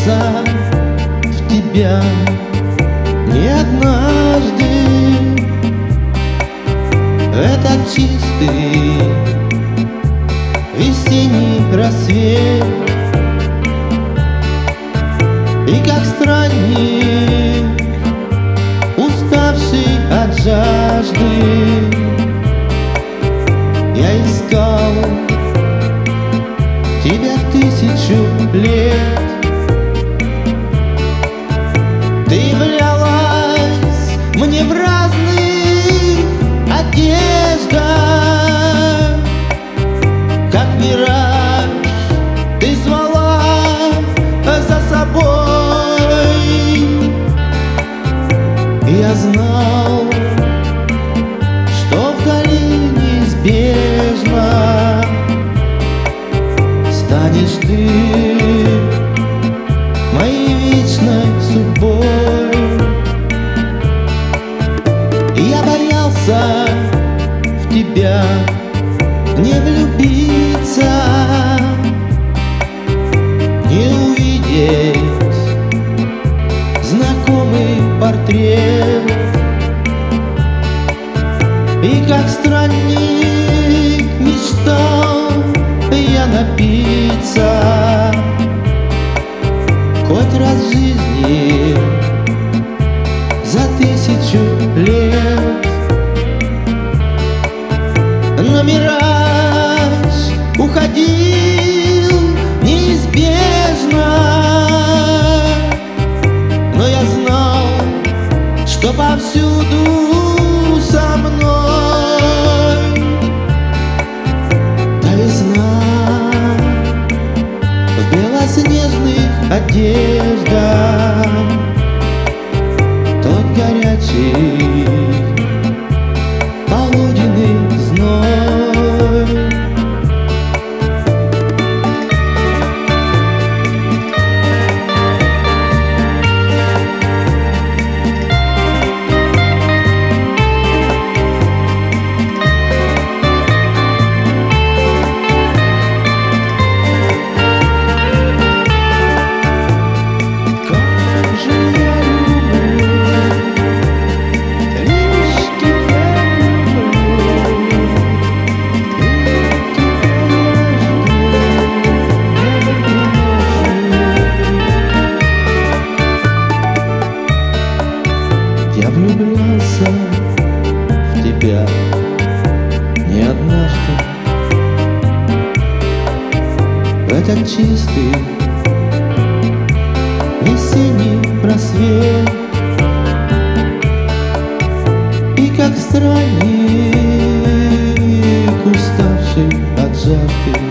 влюблялся в тебя не однажды. Этот чистый весенний рассвет, и как странник, уставший от жажды, я искал тебя 1000 лет. Ты являлась мне в разных одеждах, как мираж ты звала за собой. Я знал, что вдали неизбежно станешь ты моей вечной судьбой. Я боялся в тебя не влюбиться, не увидеть знакомый портрет, и как странник мечтал я напиться хоть раз в жизни за 1000 лет. Но мираж уходил неизбежно, но я знал, что повсюду со мной та весна в белоснежных одеждах, тот горячий полуденный зной. Я влюблялся в тебя не однажды. В этот чистый весенний просвет, и как странник, уставший от жажды,